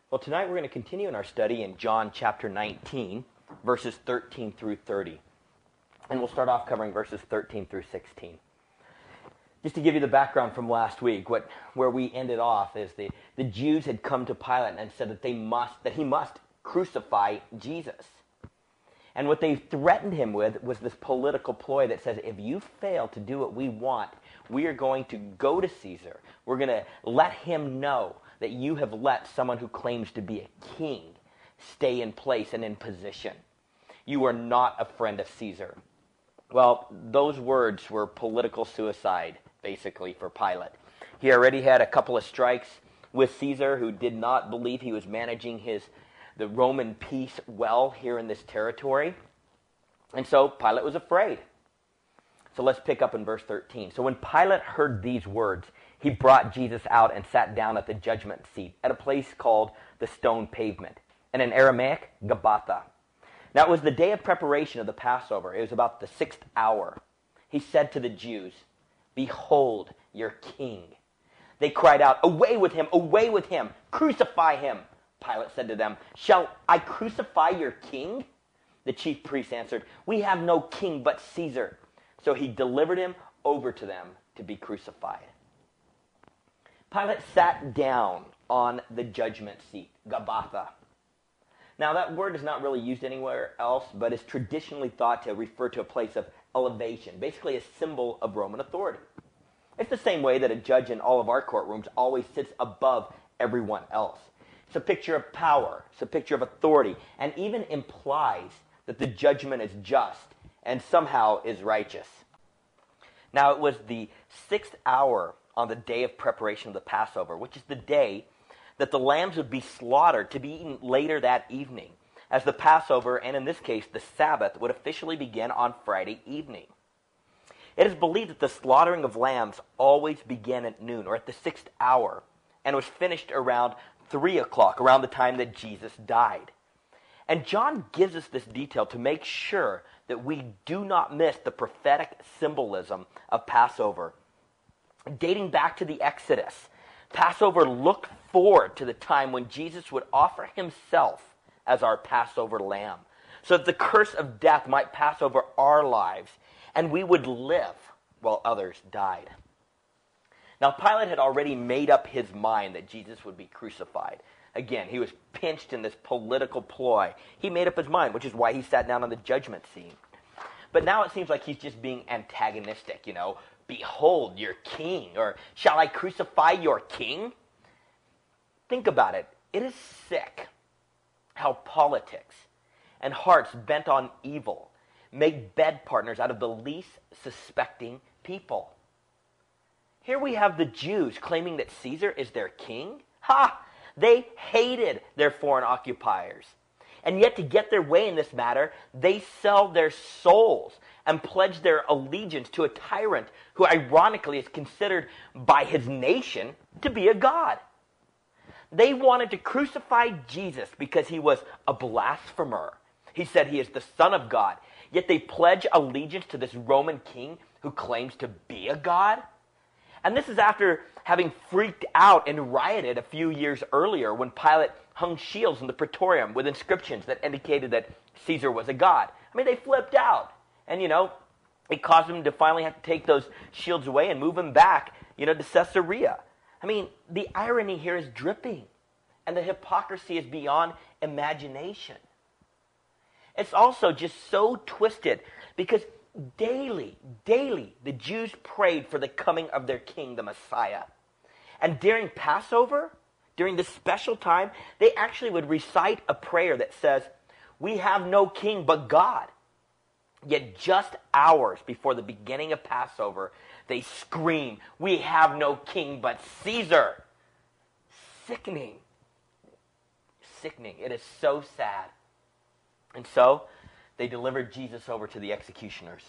Well, tonight we're going to continue in our study in John chapter 19, verses 13 through 30. And we'll start off covering verses 13 through 16. Just to give you the background from last week, where we ended off is the Jews had come to Pilate and said that he must crucify Jesus. And what they threatened him with was this political ploy that says, if you fail to do what we want, we are going to go to Caesar. We're going to let him know that you have let someone who claims to be a king stay in place and in position. You are not a friend of Caesar. Well, those words were political suicide, basically, for Pilate. He already had a couple of strikes with Caesar, who did not believe he was managing the Roman peace well here in this territory. And so Pilate was afraid. So let's pick up in verse 13. So when Pilate heard these words, he brought Jesus out and sat down at the judgment seat at a place called the Stone Pavement, and in Aramaic, Gabbatha. Now it was the day of preparation of the Passover. It was about the 6th hour. He said to the Jews, "Behold your king." They cried out, "Away with him, crucify him." Pilate said to them, "Shall I crucify your king?" The chief priests answered, "We have no king but Caesar." So he delivered him over to them to be crucified. Pilate sat down on the judgment seat, Gabbatha. Now that word is not really used anywhere else, but is traditionally thought to refer to a place of elevation, basically a symbol of Roman authority. It's the same way that a judge in all of our courtrooms always sits above everyone else. It's a picture of power, it's a picture of authority, and even implies that the judgment is just and somehow is righteous. Now it was the 6th hour on the day of preparation of the Passover, which is the day that the lambs would be slaughtered to be eaten later that evening, as the Passover, and in this case the Sabbath, would officially begin on Friday evening. It is believed that the slaughtering of lambs always began at noon, or at the 6th hour, and was finished around 3 o'clock, around the time that Jesus died. And John gives us this detail to make sure that we do not miss the prophetic symbolism of Passover. Dating back to the Exodus, Passover looked forward to the time when Jesus would offer himself as our Passover lamb, so that the curse of death might pass over our lives, and we would live while others died. Now, Pilate had already made up his mind that Jesus would be crucified. Again, he was pinched in this political ploy. He made up his mind, which is why he sat down on the judgment seat. But now it seems like he's just being antagonistic, "Behold your king," or "Shall I crucify your king?" Think about it. It is sick how politics and hearts bent on evil make bed partners out of the least suspecting people. Here we have the Jews claiming that Caesar is their king. Ha! They hated their foreign occupiers. And yet to get their way in this matter, they sell their souls and pledge their allegiance to a tyrant who ironically is considered by his nation to be a god. They wanted to crucify Jesus because he was a blasphemer. He said he is the Son of God. Yet they pledge allegiance to this Roman king who claims to be a god. And this is after having freaked out and rioted a few years earlier when Pilate hung shields in the Praetorium with inscriptions that indicated that Caesar was a god. I mean, they flipped out. And, it caused them to finally have to take those shields away and move them back, to Caesarea. I mean, the irony here is dripping. And the hypocrisy is beyond imagination. It's also just so twisted because daily, the Jews prayed for the coming of their king, the Messiah. And during Passover, during this special time, they actually would recite a prayer that says, "We have no king but God." Yet just hours before the beginning of Passover, they scream, "We have no king but Caesar." Sickening. It is so sad. And so, they delivered Jesus over to the executioners.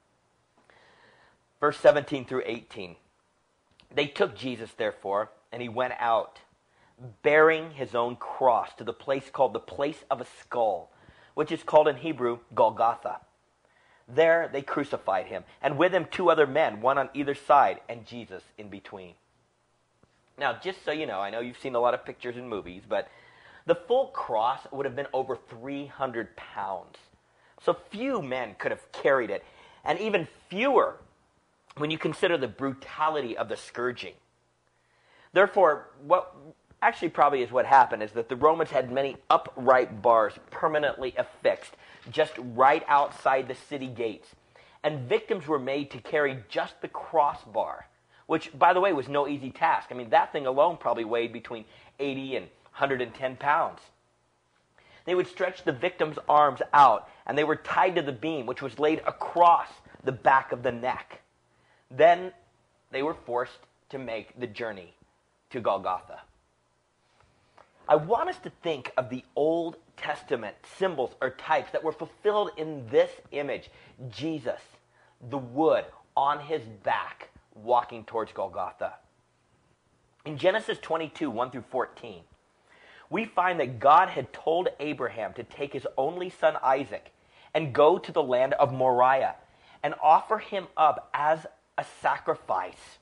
Verse 17 through 18. They took Jesus, therefore, and he went out, bearing his own cross, to the place called the Place of a Skull, which is called in Hebrew Golgotha. There they crucified him, and with him 2 other men, one on either side, and Jesus in between. Now, just so you know, I know you've seen a lot of pictures and movies, but The full cross would have been over 300 pounds. So few men could have carried it, and even fewer when you consider the brutality of the scourging. Therefore, what actually probably is what happened is that the Romans had many upright bars permanently affixed just right outside the city gates. And victims were made to carry just the crossbar, which, by the way, was no easy task. I mean, that thing alone probably weighed between 80 and 110 pounds. They would stretch the victim's arms out, and they were tied to the beam, which was laid across the back of the neck. Then they were forced to make the journey to Golgotha. I want us to think of the Old Testament symbols or types that were fulfilled in this image. Jesus, the wood, on his back, walking towards Golgotha. In Genesis 22, 1 through 14, we find that God had told Abraham to take his only son Isaac and go to the land of Moriah and offer him up as a sacrifice.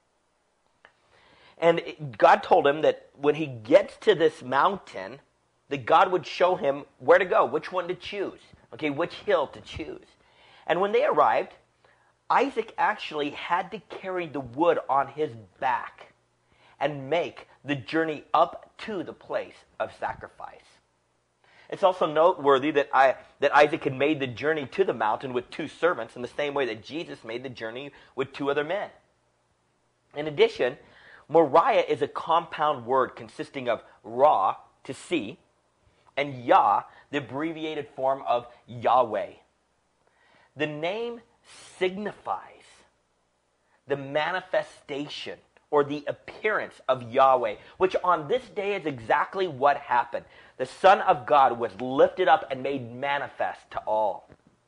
And God told him that when he gets to this mountain, that God would show him where to go, which one to choose, okay, which hill to choose. And when they arrived, Isaac actually had to carry the wood on his back and make the journey up to the place of sacrifice. It's also noteworthy that Isaac had made the journey to the mountain with two servants in the same way that Jesus made the journey with two other men. In addition, Moriah is a compound word consisting of Ra, to see, and Yah, the abbreviated form of Yahweh. The name signifies the manifestation or the appearance of Yahweh, which on this day is exactly what happened. The Son of God was lifted up and made manifest to all.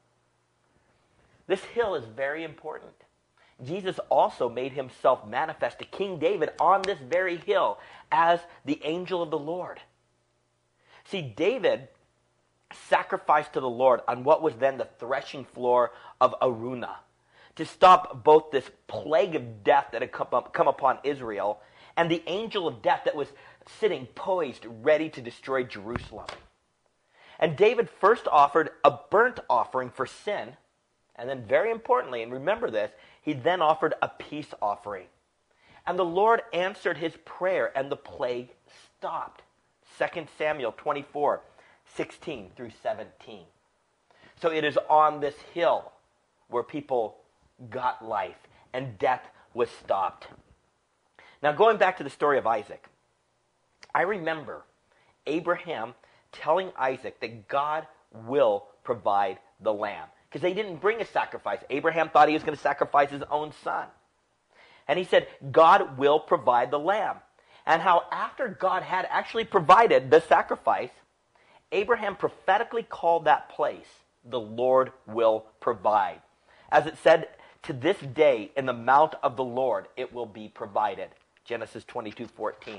This hill is very important. Jesus also made himself manifest to King David on this very hill as the angel of the Lord. See, David sacrificed to the Lord on what was then the threshing floor of Araunah to stop both this plague of death that had come upon Israel and the angel of death that was sitting poised ready to destroy Jerusalem. And David first offered a burnt offering for sin, and then very importantly, and remember this, he then offered a peace offering. And the Lord answered his prayer, and the plague stopped. 2 Samuel 24, 16 through 17. So it is on this hill where people got life, and death was stopped. Now, going back to the story of Isaac, I remember Abraham telling Isaac that God will provide the lamb, because they didn't bring a sacrifice. Abraham thought he was going to sacrifice his own son. And he said, God will provide the lamb. And how after God had actually provided the sacrifice, Abraham prophetically called that place, the Lord will provide. As it said, to this day in the mount of the Lord it will be provided. Genesis 22:14.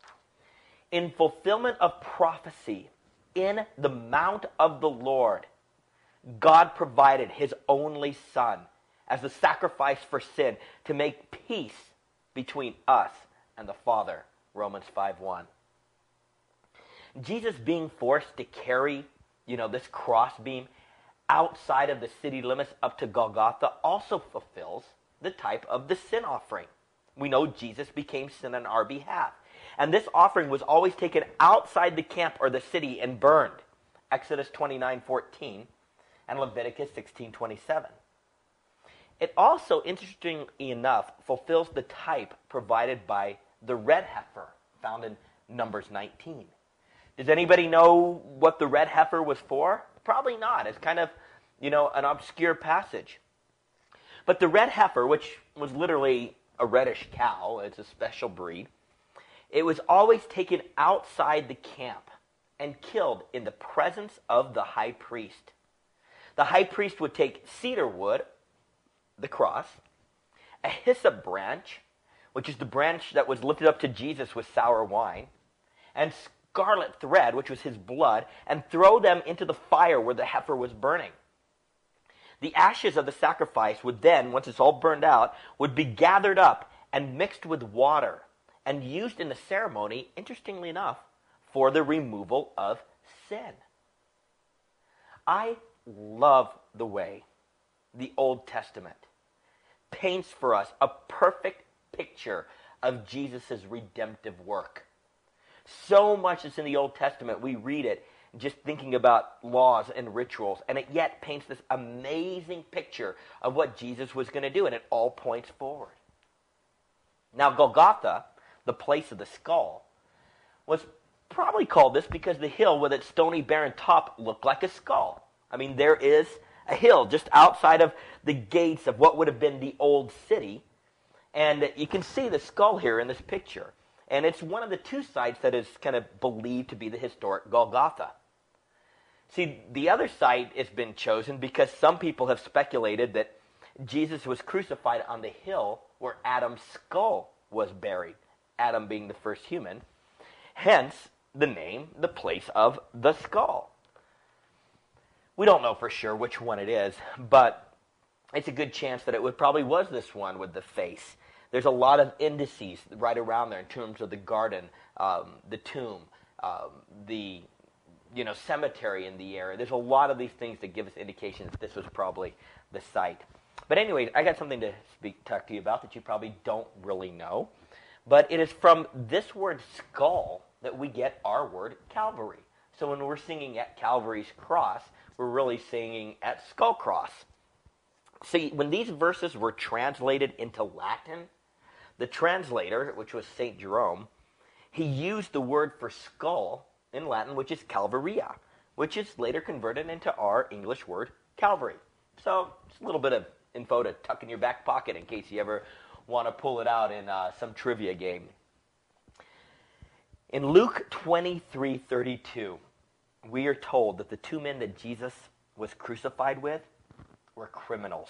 In fulfillment of prophecy, in the mount of the Lord, God provided his only son as a sacrifice for sin to make peace between us and the Father. Romans 5:1. Jesus being forced to carry, this crossbeam outside of the city limits up to Golgotha also fulfills the type of the sin offering. We know Jesus became sin on our behalf. And this offering was always taken outside the camp or the city and burned. Exodus 29:14 and Leviticus 16:27. It also, interestingly enough, fulfills the type provided by the red heifer found in Numbers 19. Does anybody know what the red heifer was for? Probably not. It's kind of, an obscure passage. But the red heifer, which was literally a reddish cow, it's a special breed, it was always taken outside the camp and killed in the presence of the high priest. The high priest would take cedar wood, the cross, a hyssop branch, which is the branch that was lifted up to Jesus with sour wine, and scarlet thread, which was his blood, and throw them into the fire where the heifer was burning. The ashes of the sacrifice would then, once it's all burned out, would be gathered up and mixed with water and used in the ceremony, interestingly enough, for the removal of sin. I love the way the Old Testament paints for us a perfect picture of Jesus' redemptive work. So much is in the Old Testament, we read it just thinking about laws and rituals, and it yet paints this amazing picture of what Jesus was going to do, and it all points forward. Now, Golgotha, the place of the skull, was probably called this because the hill with its stony barren top looked like a skull. I mean, there is a hill just outside of the gates of what would have been the old city, and you can see the skull here in this picture. And it's one of the two sites that is kind of believed to be the historic Golgotha. See, the other site has been chosen because some people have speculated that Jesus was crucified on the hill where Adam's skull was buried, Adam being the first human. Hence, the name, the place of the skull. We don't know for sure which one it is, but it's a good chance that it probably was this one with the face. There's a lot of indices right around there in terms of the garden, the tomb, the cemetery in the area. There's a lot of these things that give us indications that this was probably the site. But anyway, I got something to talk to you about that you probably don't really know. But it is from this word skull that we get our word Calvary. So when we're singing at Calvary's cross, we're really singing at Skull Cross. See, when these verses were translated into Latin, the translator, which was St. Jerome, he used the word for skull in Latin, which is Calvaria, which is later converted into our English word Calvary. So it's a little bit of info to tuck in your back pocket in case you ever want to pull it out in some trivia game. In Luke 23:32, we are told that the two men that Jesus was crucified with were criminals.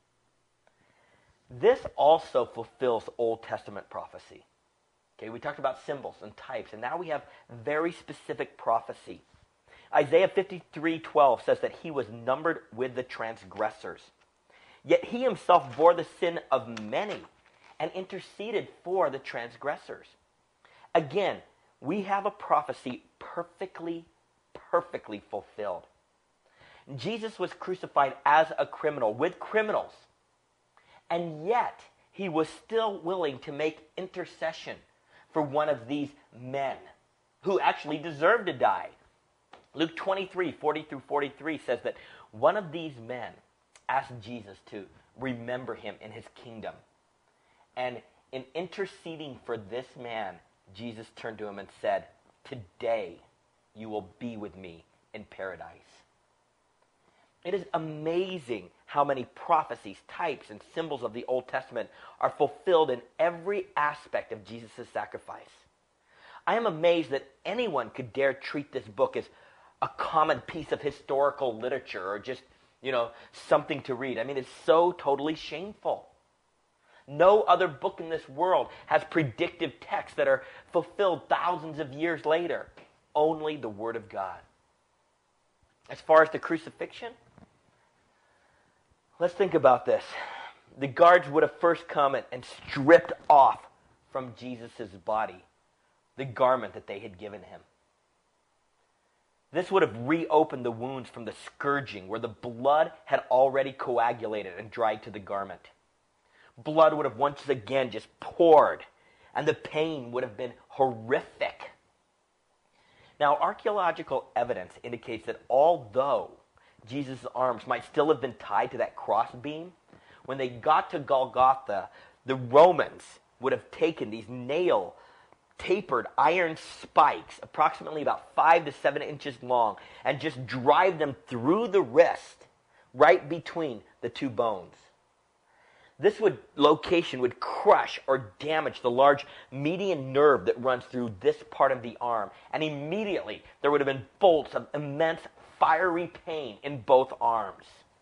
This also fulfills Old Testament prophecy. Okay, we talked about symbols and types, and now we have very specific prophecy. Isaiah 53:12 says that he was numbered with the transgressors. Yet he himself bore the sin of many and interceded for the transgressors. Again, we have a prophecy perfectly fulfilled. Jesus was crucified as a criminal with criminals, and yet he was still willing to make intercession for one of these men who actually deserved to die. Luke 23:40-43 says that one of these men asked Jesus to remember him in his kingdom. And in interceding for this man, Jesus turned to him and said, "Today you will be with me in paradise." It is amazing how many prophecies, types, and symbols of the Old Testament are fulfilled in every aspect of Jesus' sacrifice. I am amazed that anyone could dare treat this book as a common piece of historical literature or just, something to read. I mean, it's so totally shameful. No other book in this world has predictive texts that are fulfilled thousands of years later. Only the Word of God. As far as the crucifixion, let's think about this. The guards would have first come and stripped off from Jesus' body the garment that they had given him. This would have reopened the wounds from the scourging where the blood had already coagulated and dried to the garment. Blood would have once again just poured, and the pain would have been horrific. Now, archaeological evidence indicates that although Jesus' arms might still have been tied to that cross beam, when they got to Golgotha, the Romans would have taken these tapered iron spikes, approximately about 5 to 7 inches long, and just drive them through the wrist, right between the two bones. This location would crush or damage the large median nerve that runs through this part of the arm, and immediately there would have been bolts of immense fiery pain in both arms.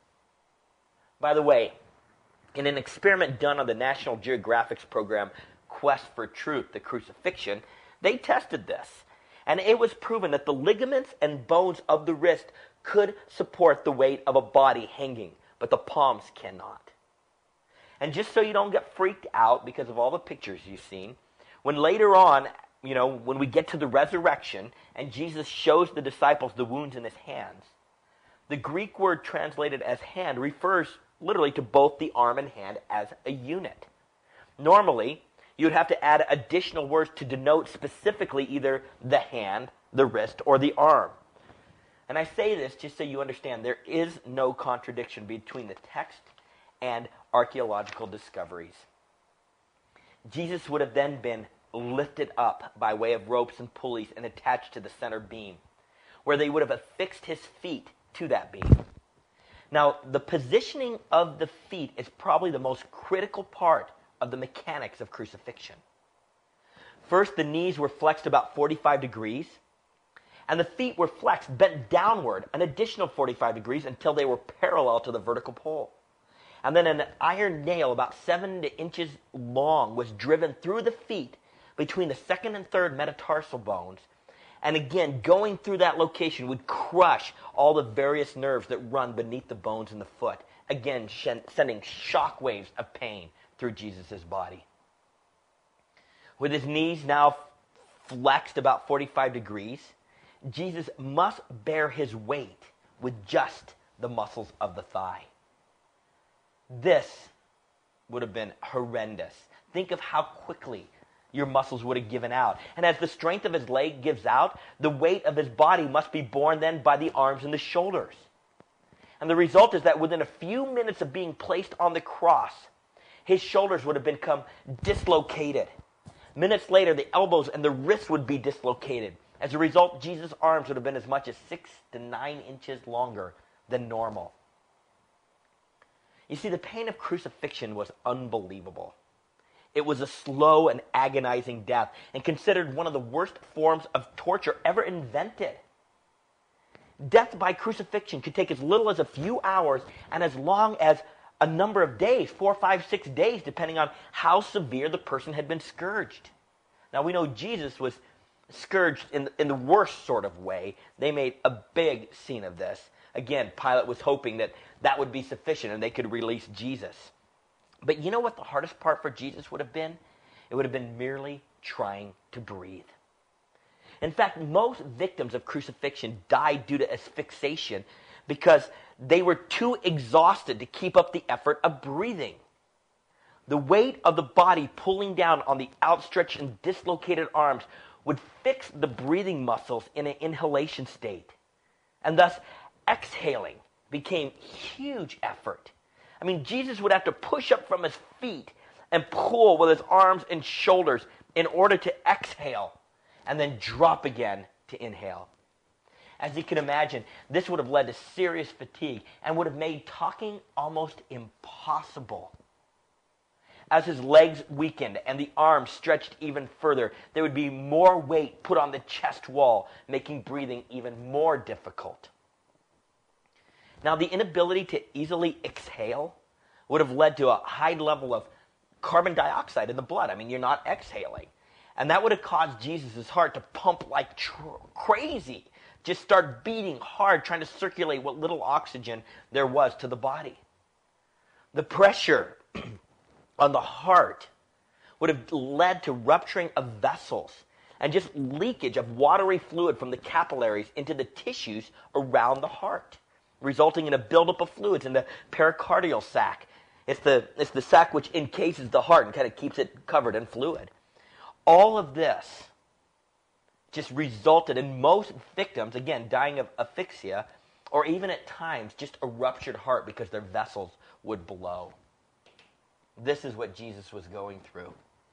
By the way, in an experiment done on the National Geographic's program Quest for Truth, the crucifixion, they tested this, and it was proven that the ligaments and bones of the wrist could support the weight of a body hanging, but the palms cannot. And just so you don't get freaked out because of all the pictures you've seen, when later on, when we get to the resurrection and Jesus shows the disciples the wounds in his hands, the Greek word translated as hand refers literally to both the arm and hand as a unit. Normally, you'd have to add additional words to denote specifically either the hand, the wrist, or the arm. And I say this just so you understand there is no contradiction between the text and archaeological discoveries. Jesus would have then been lifted up by way of ropes and pulleys and attached to the center beam, where they would have affixed his feet to that beam. Now, the positioning of the feet is probably the most critical part of the mechanics of crucifixion. First, the knees were flexed about 45 degrees, and the feet were flexed, bent downward an additional 45 degrees until they were parallel to the vertical pole. And then an iron nail about 7 inches long was driven through the feet between the second and third metatarsal bones, and again, going through that location would crush all the various nerves that run beneath the bones in the foot, again sending shock waves of pain through Jesus' body. With his knees now flexed about 45 degrees, Jesus must bear his weight with just the muscles of the thigh. This would have been horrendous. Think of how quickly your muscles would have given out. And as the strength of his leg gives out, the weight of his body must be borne then by the arms and the shoulders. And the result is that within a few minutes of being placed on the cross, his shoulders would have become dislocated. Minutes later, the elbows and the wrists would be dislocated. As a result, Jesus' arms would have been as much as 6 to 9 inches longer than normal. You see, the pain of crucifixion was unbelievable. It was a slow and agonizing death and considered one of the worst forms of torture ever invented. Death by crucifixion could take as little as a few hours and as long as a number of days, 4, 5, 6 days, depending on how severe the person had been scourged. Now, we know Jesus was scourged in the worst sort of way. They made a big scene of this. Again, Pilate was hoping that that would be sufficient and they could release Jesus. But you know what the hardest part for Jesus would have been? It would have been merely trying to breathe. In fact, most victims of crucifixion died due to asphyxiation because they were too exhausted to keep up the effort of breathing. The weight of the body pulling down on the outstretched and dislocated arms would fix the breathing muscles in an inhalation state. And thus, exhaling became huge effort. I mean, Jesus would have to push up from his feet and pull with his arms and shoulders in order to exhale and then drop again to inhale. As you can imagine, this would have led to serious fatigue and would have made talking almost impossible. As his legs weakened and the arms stretched even further, there would be more weight put on the chest wall, making breathing even more difficult. Now, the inability to easily exhale would have led to a high level of carbon dioxide in the blood. I mean, you're not exhaling. And that would have caused Jesus' heart to pump like crazy, just start beating hard, trying to circulate what little oxygen there was to the body. The pressure on the heart would have led to rupturing of vessels and just leakage of watery fluid from the capillaries into the tissues around the heart, resulting in a buildup of fluids in the pericardial sac. It's the sac which encases the heart and kind of keeps it covered in fluid. All of this just resulted in most victims, again, dying of asphyxia, or even at times just a ruptured heart because their vessels would blow. This is what Jesus was going through.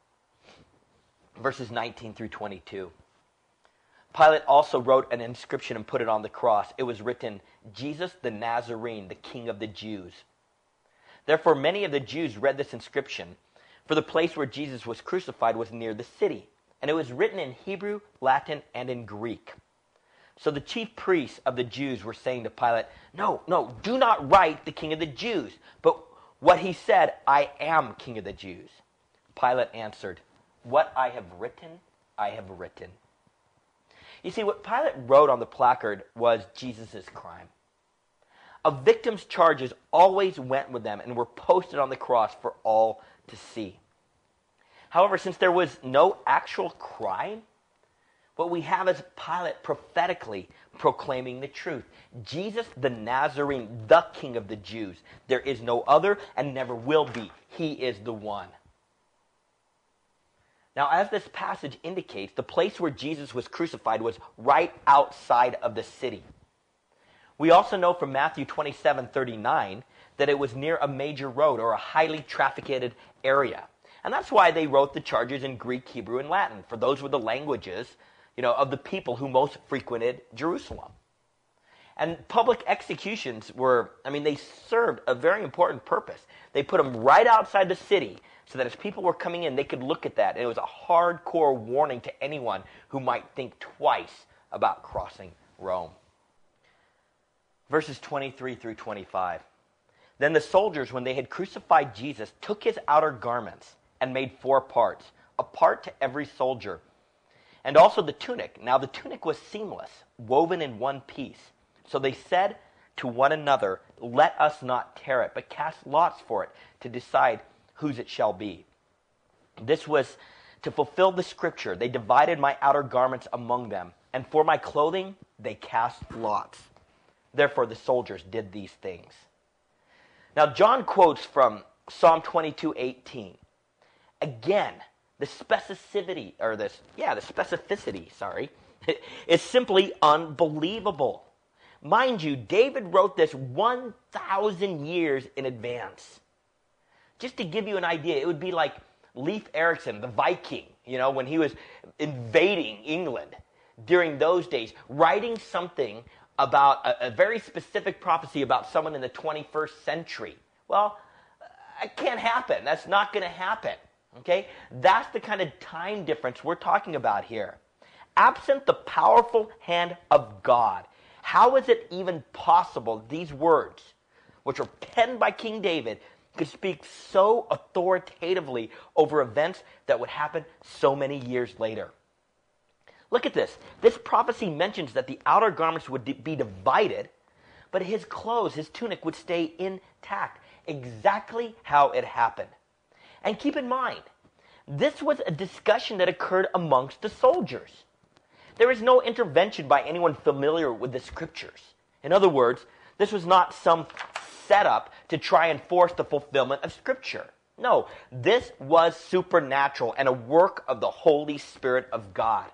Verses 19 through 22. Pilate also wrote an inscription and put it on the cross. It was written, "Jesus the Nazarene, the King of the Jews." Therefore, many of the Jews read this inscription, for the place where Jesus was crucified was near the city, and it was written in Hebrew, Latin, and in Greek. So the chief priests of the Jews were saying to Pilate, No, do not write the King of the Jews. But what he said, "I am King of the Jews." Pilate answered, "What I have written, I have written." You see, what Pilate wrote on the placard was Jesus' crime. A victim's charges always went with them and were posted on the cross for all to see. However, since there was no actual crime, What we have is Pilate prophetically proclaiming the truth. Jesus the Nazarene, the King of the Jews. There is no other and never will be. He is the one. Now, as this passage indicates, the place where Jesus was crucified was right outside of the city. We also know from Matthew 27:39 that it was near a major road or a highly trafficked area. And that's why they wrote the charges in Greek, Hebrew, and Latin, for those were the languages, of the people who most frequented Jerusalem. And public executions they served a very important purpose. They put them right outside the city so that as people were coming in, they could look at that. And it was a hardcore warning to anyone who might think twice about crossing Rome. Verses 23 through 25. Then the soldiers, when they had crucified Jesus, took his outer garments and made 4 parts, a part to every soldier. And also the tunic. Now the tunic was seamless, woven in one piece. So they said to one another, "Let us not tear it, but cast lots for it to decide whose it shall be." This was to fulfill the scripture. They divided my outer garments among them, and for my clothing they cast lots. Therefore the soldiers did these things. Now John quotes from Psalm 22:18. Again, the specificity is simply unbelievable. Mind you, David wrote this 1,000 years in advance. Just to give you an idea, it would be like Leif Erikson, the Viking, when he was invading England during those days, writing something about a very specific prophecy about someone in the 21st century. Well, it can't happen. That's not going to happen. Okay? That's the kind of time difference we're talking about here. Absent the powerful hand of God, how is it even possible these words, which are penned by King David, could speak so authoritatively over events that would happen so many years later? Look at this. This prophecy mentions that the outer garments would be divided, but his clothes, his tunic, would stay intact, exactly how it happened. And keep in mind, this was a discussion that occurred amongst the soldiers. There is no intervention by anyone familiar with the scriptures. In other words, this was not some setup to try and force the fulfillment of scripture. No, this was supernatural and a work of the Holy Spirit of God.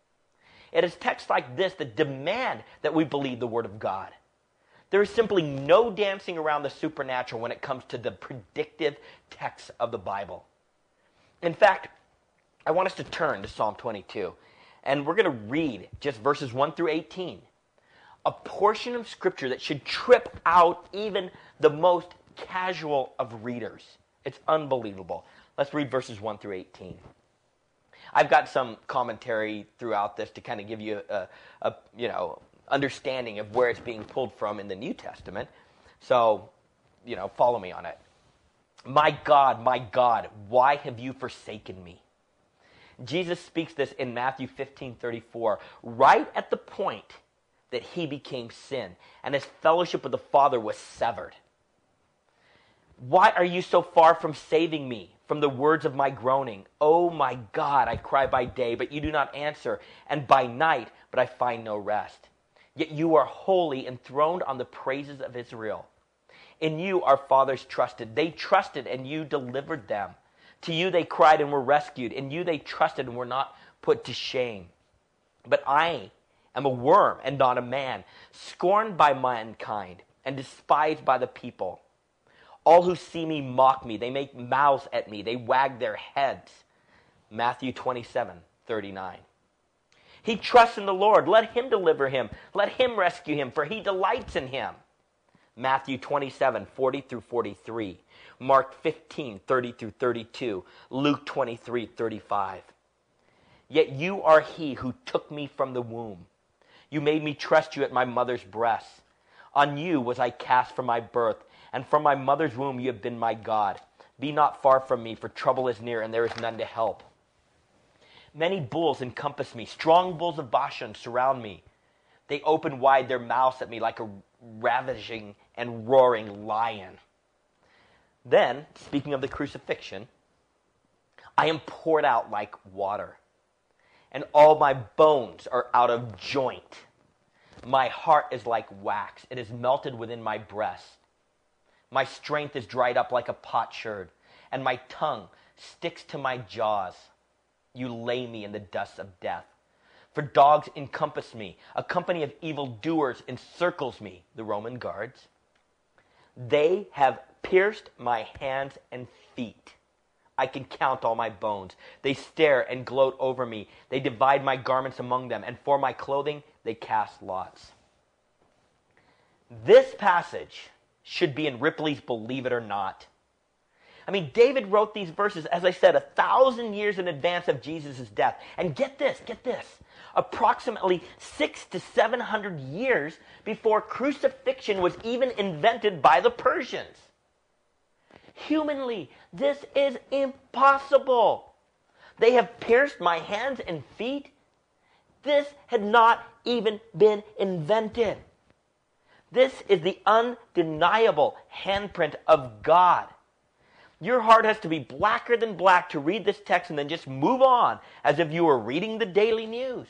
It is texts like this that demand that we believe the Word of God. There is simply no dancing around the supernatural when it comes to the predictive texts of the Bible. In fact, I want us to turn to Psalm 22, and we're going to read just verses 1 through 18, a portion of Scripture that should trip out even the most casual of readers. It's unbelievable. Let's read verses 1 through 18. I've got some commentary throughout this to kind of give you a understanding of where it's being pulled from in the New Testament. So, follow me on it. My God, why have you forsaken me? Jesus speaks this in Matthew 15:34, right at the point that he became sin and his fellowship with the Father was severed. Why are you so far from saving me from the words of my groaning? Oh my God, I cry by day, but you do not answer, and by night, but I find no rest. Yet you are holy, enthroned on the praises of Israel. In you our fathers trusted. They trusted, and you delivered them. To you they cried and were rescued. In you they trusted and were not put to shame. But I am a worm and not a man, scorned by mankind and despised by the people. All who see me mock me. They make mouths at me. They wag their heads. Matthew 27:39. He trusts in the Lord. Let him deliver him. Let him rescue him, for he delights in him. Matthew 27:40 through 43. Mark 15:30 through 32. Luke 23:35. Yet you are he who took me from the womb. You made me trust you at my mother's breast. On you was I cast from my birth, and from my mother's womb you have been my God. Be not far from me, for trouble is near, and there is none to help. Many bulls encompass me. Strong bulls of Bashan surround me. They open wide their mouths at me like a ravaging and roaring lion. Then, speaking of the crucifixion, I am poured out like water. and all my bones are out of joint. My heart is like wax. It is melted within my breast. My strength is dried up like a potsherd, and my tongue sticks to my jaws. You lay me in the dust of death. For dogs encompass me. A company of evildoers encircles me, the Roman guards. They have pierced my hands and feet. I can count all my bones. They stare and gloat over me. They divide my garments among them, and for my clothing they cast lots. This passage should be in Ripley's Believe It or Not. I mean, David wrote these verses, as I said, 1,000 years in advance of Jesus' death. And get this, approximately 600 to 700 years before crucifixion was even invented by the Persians. Humanly, this is impossible. They have pierced my hands and feet. This had not even been invented. This is the undeniable handprint of God. Your heart has to be blacker than black to read this text and then just move on as if you were reading the daily news.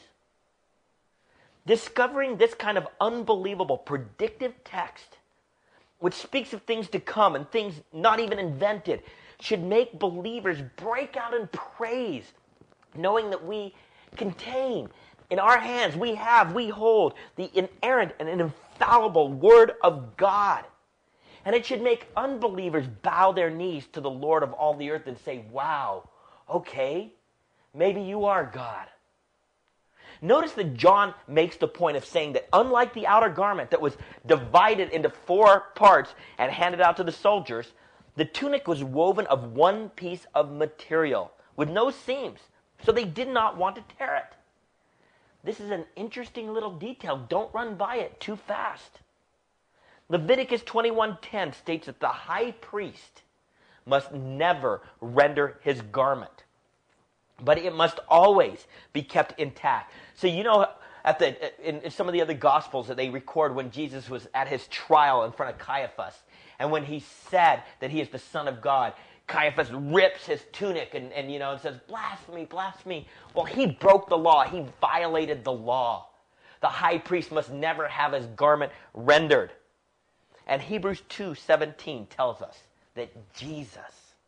Discovering this kind of unbelievable predictive text, which speaks of things to come and things not even invented, should make believers break out in praise, knowing that we contain, in our hands, we hold the inerrant and infallible Word of God. And it should make unbelievers bow their knees to the Lord of all the earth and say, wow, okay, maybe you are God. Notice that John makes the point of saying that unlike the outer garment that was divided into 4 parts and handed out to the soldiers, the tunic was woven of one piece of material with no seams, so they did not want to tear it. This is an interesting little detail. Don't run by it too fast. Leviticus 21:10 states that the high priest must never render his garment, but it must always be kept intact. So you know, in some of the other Gospels that they record when Jesus was at his trial in front of Caiaphas, and when he said that he is the Son of God, Caiaphas rips his tunic and says, blasphemy, blasphemy. Well, he broke the law. He violated the law. The high priest must never have his garment rendered. And Hebrews 2:17 tells us that Jesus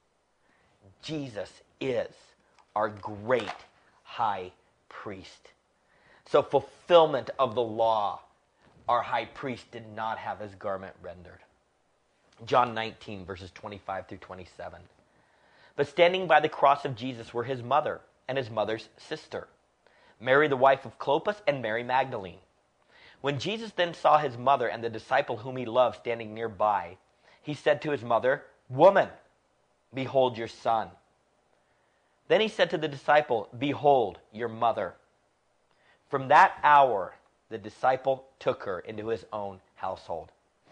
is our great high priest. So fulfillment of the law, our high priest did not have his garment rendered. John 19, verses 25 through 27. But standing by the cross of Jesus were his mother and his mother's sister, Mary the wife of Clopas and Mary Magdalene. When Jesus then saw his mother and the disciple whom he loved standing nearby, he said to his mother, "Woman, behold your son." Then he said to the disciple, "Behold your mother." From that hour, the disciple took her into his own household.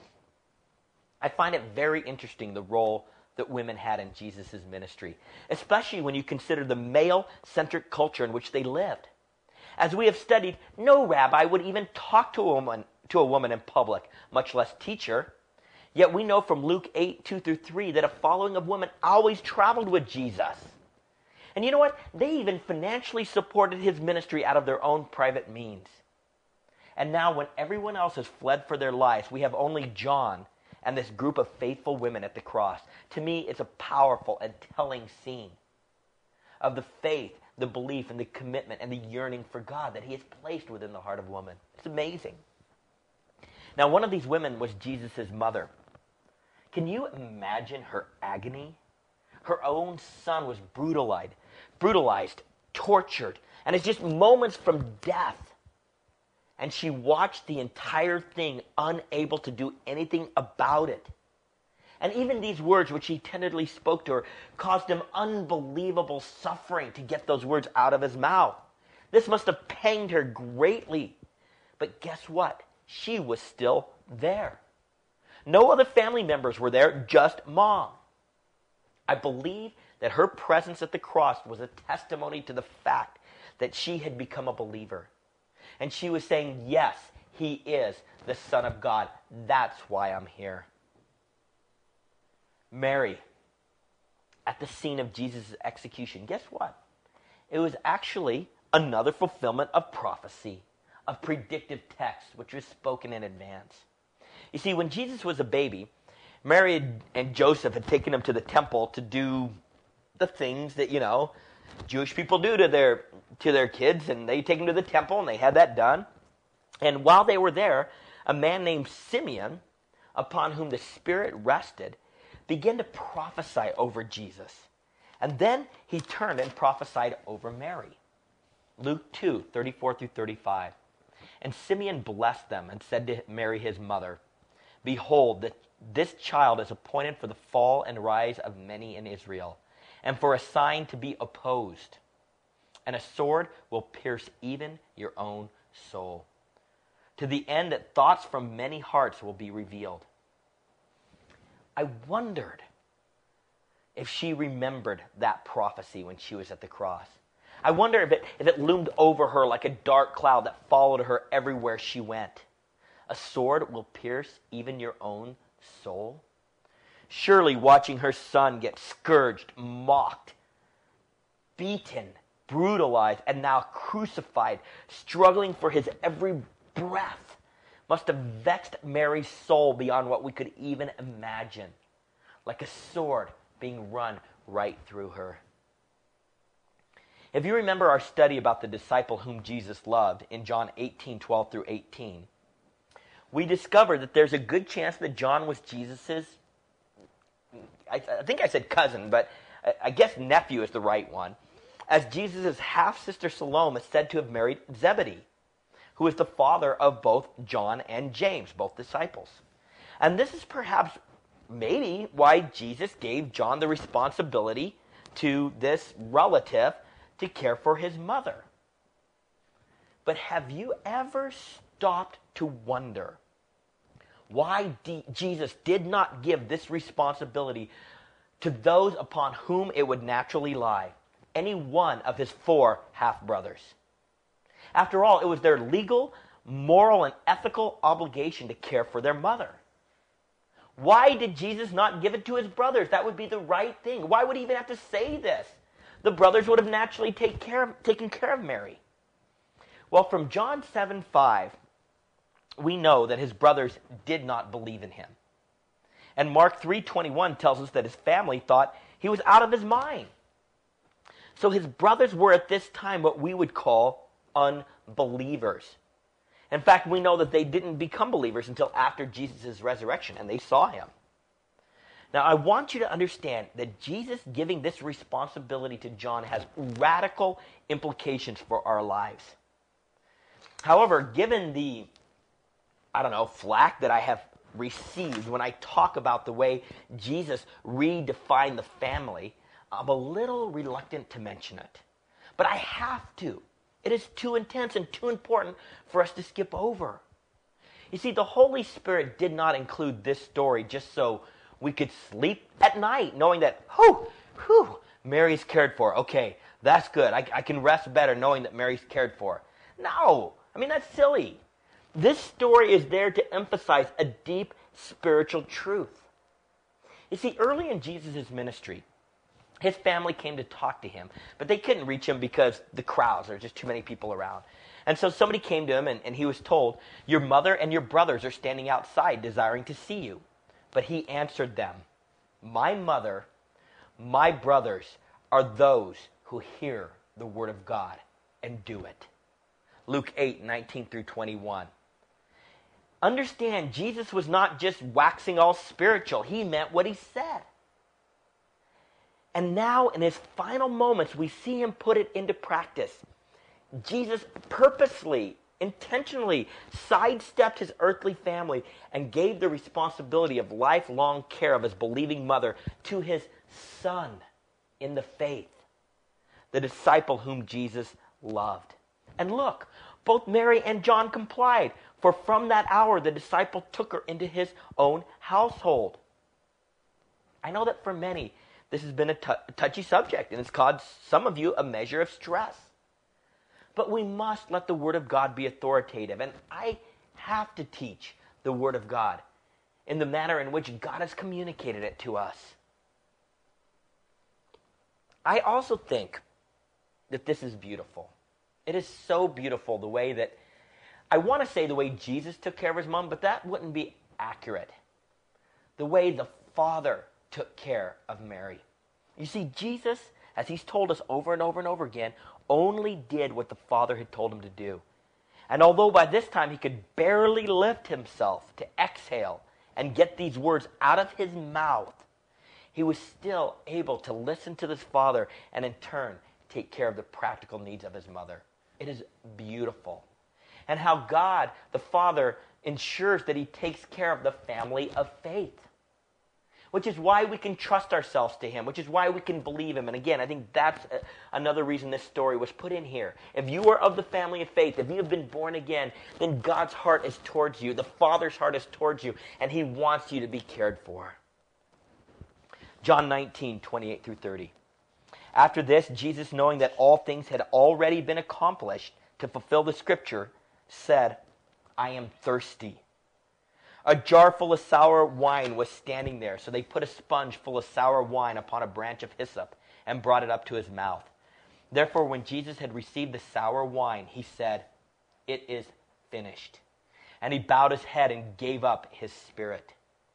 I find it very interesting the role that women had in Jesus' ministry, especially when you consider the male-centric culture in which they lived. As we have studied, no rabbi would even talk to a woman in public, much less teach her. Yet we know from Luke 8:2-3 that a following of women always traveled with Jesus. And you know what? They even financially supported his ministry out of their own private means. And now when everyone else has fled for their lives, we have only John and this group of faithful women at the cross. To me, it's a powerful and telling scene of the faith, the belief, and the commitment and the yearning for God that he has placed within the heart of woman. It's amazing. Now, one of these women was Jesus' mother. Can you imagine her agony? Her own son was brutalized, tortured, and it's just moments from death. And she watched the entire thing, unable to do anything about it. And even these words which he tenderly spoke to her caused him unbelievable suffering to get those words out of his mouth. This must have pained her greatly. But guess what? She was still there. No other family members were there, just Mom. I believe that her presence at the cross was a testimony to the fact that she had become a believer. And she was saying, yes, he is the Son of God. That's why I'm here. Mary, at the scene of Jesus' execution, guess what? It was actually another fulfillment of prophecy, of predictive text, which was spoken in advance. You see, when Jesus was a baby, Mary and Joseph had taken him to the temple to do the things that, Jewish people do to their kids, and they take him to the temple, and they had that done. And while they were there, a man named Simeon, upon whom the Spirit rested, began to prophesy over Jesus. And then he turned and prophesied over Mary. Luke 2:34-35. And Simeon blessed them and said to Mary his mother, "Behold, that this child is appointed for the fall and rise of many in Israel, and for a sign to be opposed. And a sword will pierce even your own soul, to the end that thoughts from many hearts will be revealed." I wondered if she remembered that prophecy when she was at the cross. I wonder if it loomed over her like a dark cloud that followed her everywhere she went. A sword will pierce even your own soul. Surely watching her son get scourged, mocked, beaten, brutalized, and now crucified, struggling for his every breath, must have vexed Mary's soul beyond what we could even imagine, like a sword being run right through her. If you remember our study about the disciple whom Jesus loved in John 18:12-18, we discovered that there's a good chance that John was Jesus's, I think I said cousin, but I guess nephew is the right one, as Jesus' half-sister Salome is said to have married Zebedee, who is the father of both John and James, both disciples. And this is perhaps maybe why Jesus gave John the responsibility to this relative to care for his mother. But have you ever stopped to wonder why Jesus did not give this responsibility to those upon whom it would naturally lie, any one of his 4 half-brothers? After all, it was their legal, moral, and ethical obligation to care for their mother. Why did Jesus not give it to his brothers? That would be the right thing. Why would he even have to say this? The brothers would have naturally taken care of Mary. Well, from John 7:5, we know that his brothers did not believe in him. And Mark 3:21 tells us that his family thought he was out of his mind. So his brothers were at this time what we would call unbelievers. In fact, we know that they didn't become believers until after Jesus' resurrection, and they saw him. Now, I want you to understand that Jesus giving this responsibility to John has radical implications for our lives. However, given the, flack that I have received when I talk about the way Jesus redefined the family, I'm a little reluctant to mention it. But I have to. It is too intense and too important for us to skip over. You see, the Holy Spirit did not include this story just so we could sleep at night knowing that, Mary's cared for. Okay, that's good. I can rest better knowing that Mary's cared for. No, that's silly. This story is there to emphasize a deep spiritual truth. You see, early in Jesus' ministry, his family came to talk to him, but they couldn't reach him because the crowds, there were just too many people around. And so somebody came to him and he was told, "Your mother and your brothers are standing outside desiring to see you." But he answered them, "My mother, my brothers are those who hear the word of God and do it." Luke 8:19-21. Understand, Jesus was not just waxing all spiritual. He meant what he said. And now, in his final moments, we see him put it into practice. Jesus purposely, intentionally sidestepped his earthly family and gave the responsibility of lifelong care of his believing mother to his son in the faith, the disciple whom Jesus loved. And look, both Mary and John complied, for from that hour the disciple took her into his own household. I know that for many, this has been a touchy subject, and it's caused some of you a measure of stress. But we must let the Word of God be authoritative, and I have to teach the Word of God in the manner in which God has communicated it to us. I also think that this is beautiful. It is so beautiful the way that, I want to say the way Jesus took care of his mom, but that wouldn't be accurate. The way the Father took care of Mary. You see, Jesus, as he's told us over and over and over again, only did what the Father had told him to do. And although by this time he could barely lift himself to exhale and get these words out of his mouth, he was still able to listen to his Father and in turn take care of the practical needs of his mother. It is beautiful. And how God, the Father, ensures that he takes care of the family of faith. Which is why we can trust ourselves to him, which is why we can believe him. And again, I think that's another reason this story was put in here. If you are of the family of faith, if you have been born again, then God's heart is towards you. The Father's heart is towards you, and he wants you to be cared for. John 19, 28 through 30. After this, Jesus, knowing that all things had already been accomplished to fulfill the scripture, said, I am thirsty. A jar full of sour wine was standing there, so they put a sponge full of sour wine upon a branch of hyssop and brought it up to his mouth. Therefore, when Jesus had received the sour wine, he said, It is finished. And he bowed his head and gave up his spirit.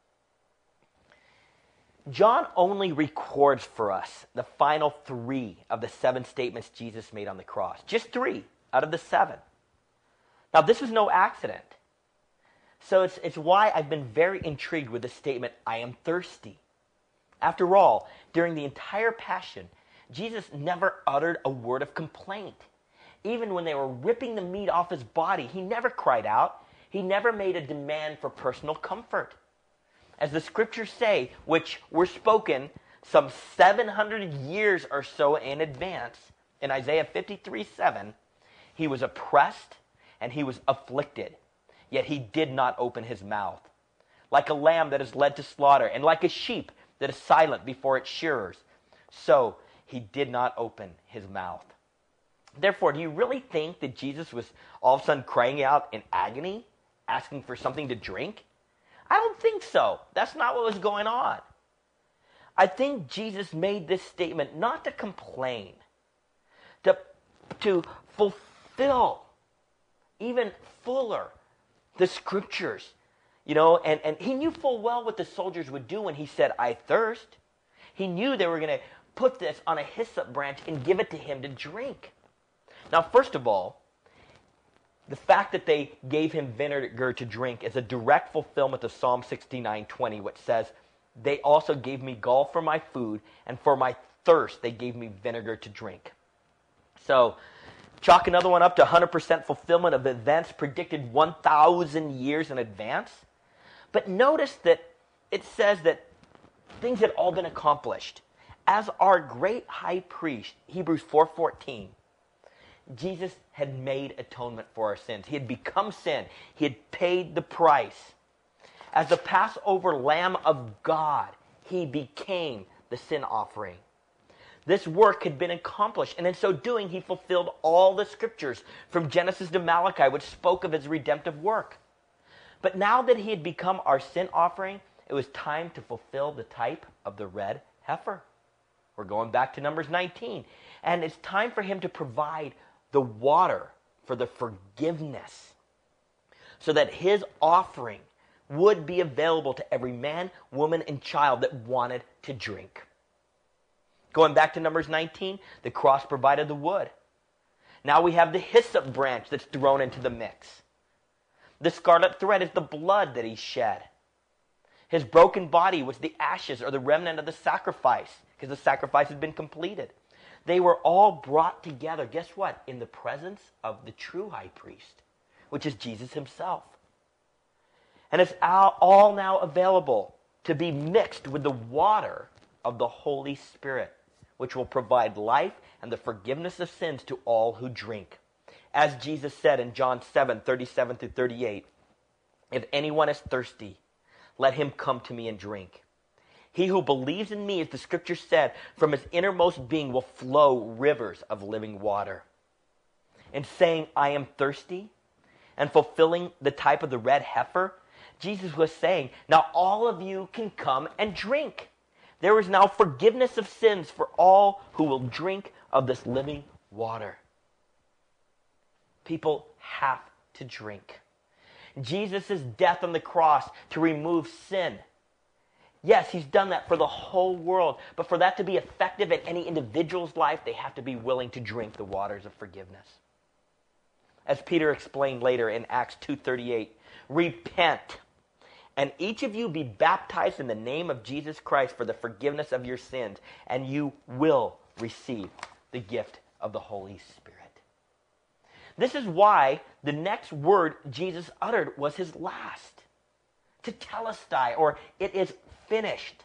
John only records for us the final 3 of the 7 statements Jesus made on the cross. Just 3 out of the 7. Now, this was no accident. So it's why I've been very intrigued with the statement, I am thirsty. After all, during the entire Passion, Jesus never uttered a word of complaint. Even when they were ripping the meat off his body, he never cried out. He never made a demand for personal comfort. As the scriptures say, which were spoken some 700 years or so in advance, in Isaiah 53:7, he was oppressed and he was afflicted. Yet he did not open his mouth. Like a lamb that is led to slaughter, and like a sheep that is silent before its shearers, so he did not open his mouth. Therefore, do you really think that Jesus was all of a sudden crying out in agony, asking for something to drink? I don't think so. That's not what was going on. I think Jesus made this statement not to complain, to fulfill even fuller the scriptures, and he knew full well what the soldiers would do when he said, I thirst. He knew they were going to put this on a hyssop branch and give it to him to drink. Now, first of all, the fact that they gave him vinegar to drink is a direct fulfillment of Psalm 69:20, which says, they also gave me gall for my food, and for my thirst they gave me vinegar to drink. So, chalk another one up to 100% fulfillment of events predicted 1,000 years in advance. But notice that it says that things had all been accomplished. As our great high priest, Hebrews 4:14, Jesus had made atonement for our sins. He had become sin. He had paid the price. As the Passover Lamb of God, he became the sin offering. This work had been accomplished, and in so doing, he fulfilled all the scriptures from Genesis to Malachi, which spoke of his redemptive work. But now that he had become our sin offering, it was time to fulfill the type of the red heifer. We're going back to Numbers 19. And it's time for him to provide the water for the forgiveness, so that his offering would be available to every man, woman, and child that wanted to drink. Going back to Numbers 19, the cross provided the wood. Now we have the hyssop branch that's thrown into the mix. The scarlet thread is the blood that he shed. His broken body was the ashes or the remnant of the sacrifice, because the sacrifice had been completed. They were all brought together, guess what? In the presence of the true high priest, which is Jesus himself. And it's all now available to be mixed with the water of the Holy Spirit, which will provide life and the forgiveness of sins to all who drink. As Jesus said in John 7:37 through 38, if anyone is thirsty, let him come to me and drink. He who believes in me, as the scripture said, from his innermost being will flow rivers of living water. In saying, I am thirsty, and fulfilling the type of the red heifer, Jesus was saying, now all of you can come and drink. There is now forgiveness of sins for all who will drink of this living water. People have to drink. Jesus' death on the cross to remove sin. Yes, he's done that for the whole world. But for that to be effective in any individual's life, they have to be willing to drink the waters of forgiveness. As Peter explained later in Acts 2:38, repent, and each of you be baptized in the name of Jesus Christ for the forgiveness of your sins, and you will receive the gift of the Holy Spirit. This is why the next word Jesus uttered was his last. Tetelestai, or it is finished.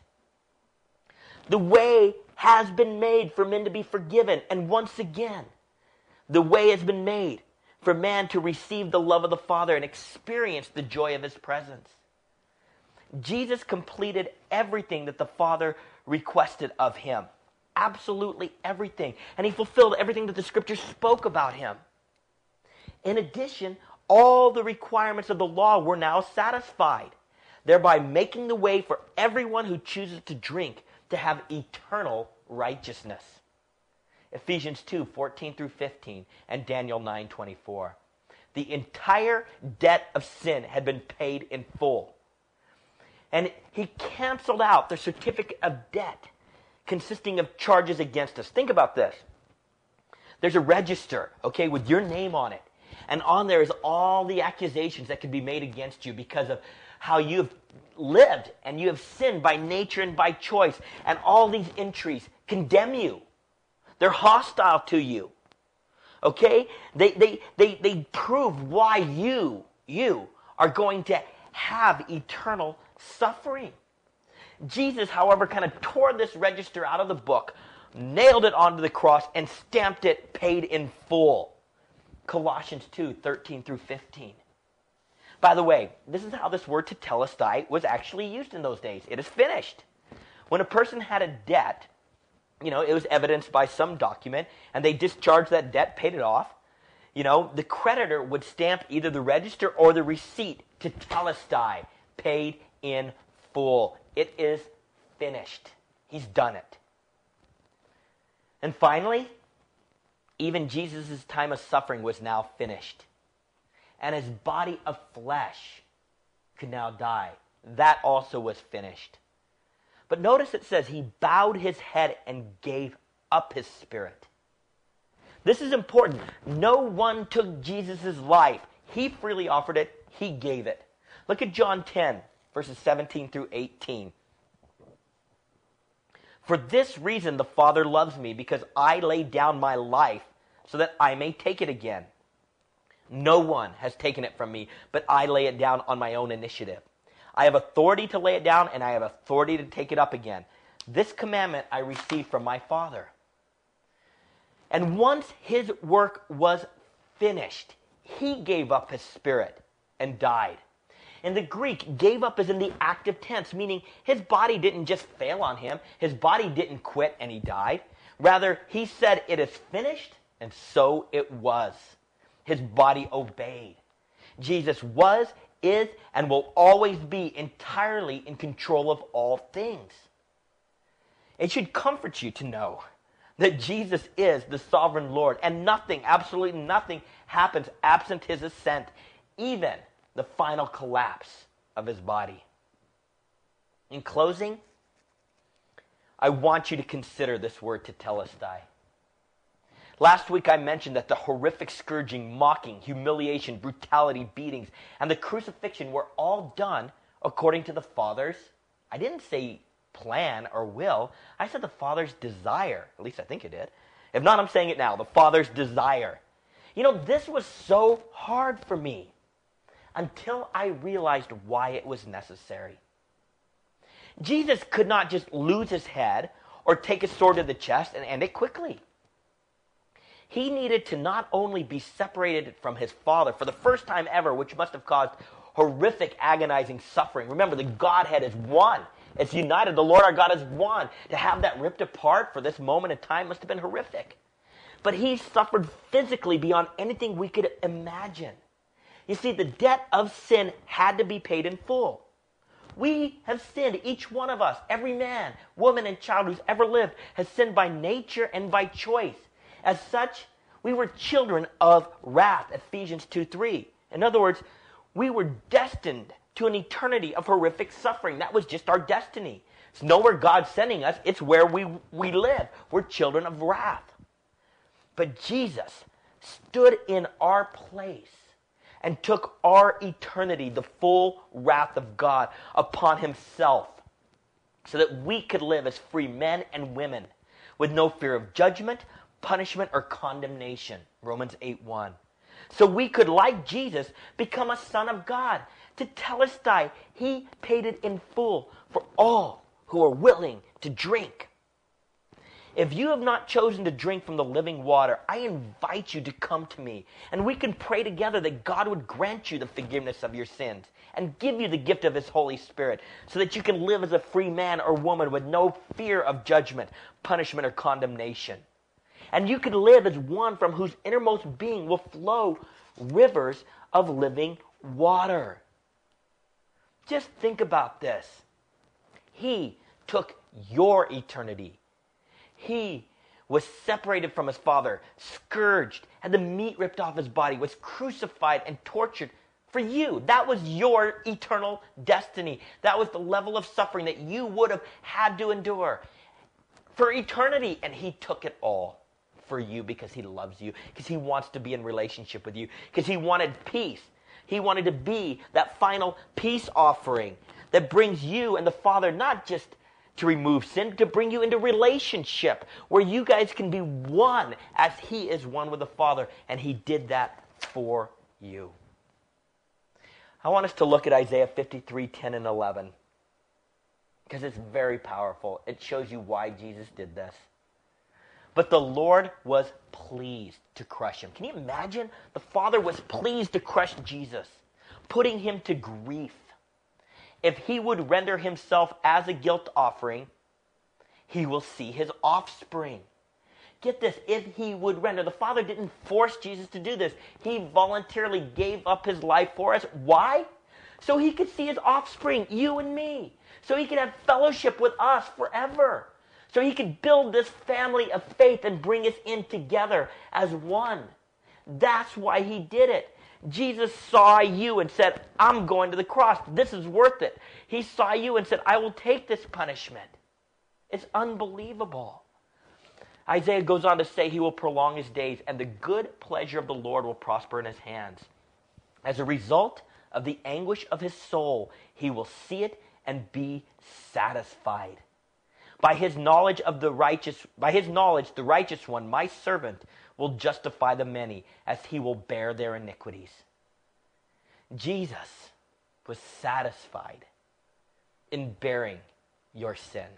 The way has been made for men to be forgiven. And once again, the way has been made for man to receive the love of the Father and experience the joy of his presence. Jesus completed everything that the Father requested of him. Absolutely everything. And he fulfilled everything that the Scriptures spoke about him. In addition, all the requirements of the law were now satisfied, thereby making the way for everyone who chooses to drink to have eternal righteousness. Ephesians 2:14-15 and Daniel 9:24. The entire debt of sin had been paid in full. And he canceled out the certificate of debt consisting of charges against us. Think about this. There's a register, okay, with your name on it. And on there is all the accusations that could be made against you because of how you've lived and you have sinned by nature and by choice. And all these entries condemn you. They're hostile to you. Okay? They prove why you are going to have eternal suffering. Jesus, however, kind of tore this register out of the book, nailed it onto the cross, and stamped it paid in full. Colossians 2:13-15. By the way, this is how this word tetelestai was actually used in those days. It is finished. When a person had a debt, it was evidenced by some document, and they discharged that debt, paid it off. The creditor would stamp either the register or the receipt, tetelestai, paid in full. It is finished. He's done it. And finally, even Jesus' time of suffering was now finished. And his body of flesh could now die. That also was finished. But notice it says he bowed his head and gave up his spirit. This is important. No one took Jesus' life. He freely offered it. He gave it. Look at John 10, verses 17-18. For this reason the Father loves me, because I lay down my life so that I may take it again. No one has taken it from me, but I lay it down on my own initiative. I have authority to lay it down, and I have authority to take it up again. This commandment I received from my Father. And once his work was finished, he gave up his spirit and died. In the Greek, gave up is in the active tense, meaning his body didn't just fail on him. His body didn't quit and he died. Rather, he said, it is finished, and so it was. His body obeyed. Jesus was, is, and will always be entirely in control of all things. It should comfort you to know that Jesus is the sovereign Lord, and nothing, absolutely nothing, happens absent his assent, even the final collapse of his body. In closing, I want you to consider this word tetelestai. Last week I mentioned that the horrific scourging, mocking, humiliation, brutality, beatings, and the crucifixion were all done according to the Father's, I didn't say plan or will, I said the Father's desire. At least I think it did. If not, I'm saying it now. The Father's desire. This was so hard for me until I realized why it was necessary. Jesus could not just lose his head or take a sword to the chest and end it quickly. He needed to not only be separated from his Father for the first time ever, which must have caused horrific, agonizing suffering. Remember, the Godhead is one. It's united. The Lord our God is one. To have that ripped apart for this moment in time must have been horrific. But he suffered physically beyond anything we could imagine. You see, the debt of sin had to be paid in full. We have sinned, each one of us, every man, woman, and child who's ever lived has sinned by nature and by choice. As such, We were children of wrath, Ephesians 2:3. In other words, we were destined to an eternity of horrific suffering. That was just our destiny. It's nowhere God's sending us. It's where we live. We're children of wrath. But Jesus stood in our place and took our eternity, the full wrath of God, upon himself so that we could live as free men and women with no fear of judgment, punishment, or condemnation. Romans 8:1. So we could, like Jesus, become a son of God. Tetelestai, he paid it in full for all who are willing to drink. If you have not chosen to drink from the living water, I invite you to come to me, and we can pray together that God would grant you the forgiveness of your sins and give you the gift of his Holy Spirit so that you can live as a free man or woman with no fear of judgment, punishment, or condemnation. And you can live as one from whose innermost being will flow rivers of living water. Just think about this. He took your eternity. He was separated from his Father, scourged, had the meat ripped off his body, was crucified and tortured for you. That was your eternal destiny. That was the level of suffering that you would have had to endure for eternity. And he took it all for you because he loves you, because he wants to be in relationship with you, because he wanted peace. He wanted to be that final peace offering that brings you and the Father not just to remove sin, to bring you into relationship where you guys can be one as he is one with the Father, and he did that for you. I want us to look at Isaiah 53:10 and 11 because it's very powerful. It shows you why Jesus did this. But the Lord was pleased to crush him. Can you imagine? The Father was pleased to crush Jesus, putting him to grief. If he would render himself as a guilt offering, he will see his offspring. Get this, if he would render. The Father didn't force Jesus to do this. He voluntarily gave up his life for us. Why? So he could see his offspring, you and me. So he could have fellowship with us forever. So he could build this family of faith and bring us in together as one. That's why he did it. Jesus saw you and said, I'm going to the cross. This is worth it. He saw you and said, I will take this punishment. It's unbelievable. Isaiah goes on to say he will prolong his days and the good pleasure of the Lord will prosper in his hands. As a result of the anguish of his soul, he will see it and be satisfied. By his knowledge, the righteous one, my servant, will justify the many as he will bear their iniquities. Jesus was satisfied in bearing your sin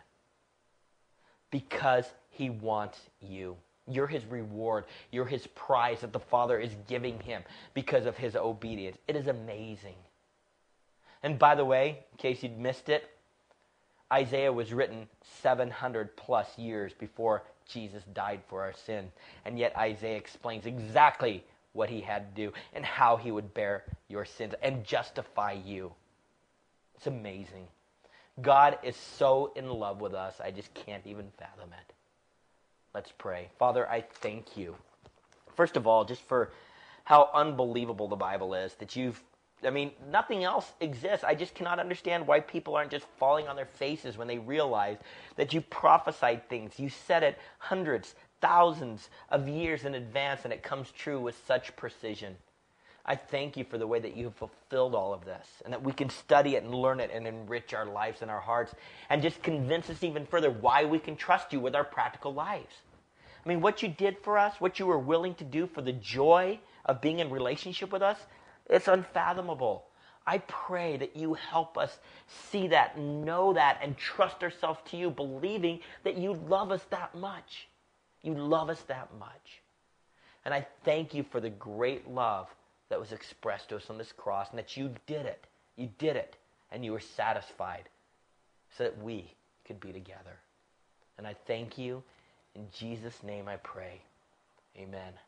because he wants you. You're his reward. You're his prize that the Father is giving him because of his obedience. It is amazing. And by the way, in case you'd missed it, Isaiah was written 700 plus years before Jesus died for our sin. And yet Isaiah explains exactly what he had to do and how he would bear your sins and justify you. It's amazing. God is so in love with us, I just can't even fathom it. Let's pray. Father, I thank you. First of all, just for how unbelievable the Bible is, that nothing else exists. I just cannot understand why people aren't just falling on their faces when they realize that you prophesied things. You said it hundreds, thousands of years in advance, and it comes true with such precision. I thank you for the way that you have fulfilled all of this, and that we can study it and learn it and enrich our lives and our hearts, and just convince us even further why we can trust you with our practical lives. I mean, what you did for us, what you were willing to do for the joy of being in relationship with us, it's unfathomable. I pray that you help us see that, know that, and trust ourselves to you, believing that you love us that much. You love us that much. And I thank you for the great love that was expressed to us on this cross, and that you did it. You did it, and you were satisfied so that we could be together. And I thank you. In Jesus' name I pray. Amen.